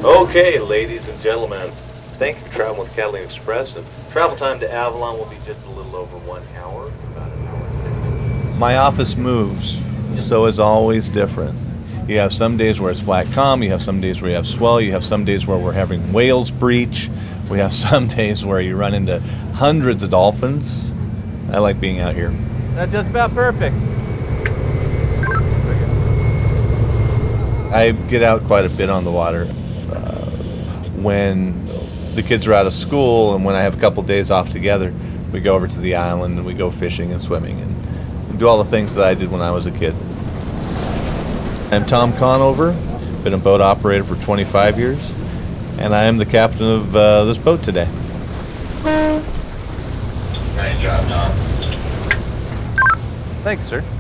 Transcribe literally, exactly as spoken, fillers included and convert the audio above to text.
Okay, ladies and gentlemen, thank you for traveling with Catalina Express. And travel time to Avalon will be just a little over one hour, about an hour. My office moves, so it's always different. You have some days where it's flat calm, you have some days where you have swell, you have some days where we're having whales breach, we have some days where you run into hundreds of dolphins. I like being out here. That's just about perfect. I get out quite a bit on the water. Uh, when the kids are out of school and when I have a couple days off together, we go over to the island and we go fishing and swimming and do all the things that I did when I was a kid. I'm Tom Conover, been a boat operator for twenty-five years, and I am the captain of uh, this boat today. Nice job, Tom. Thanks, sir.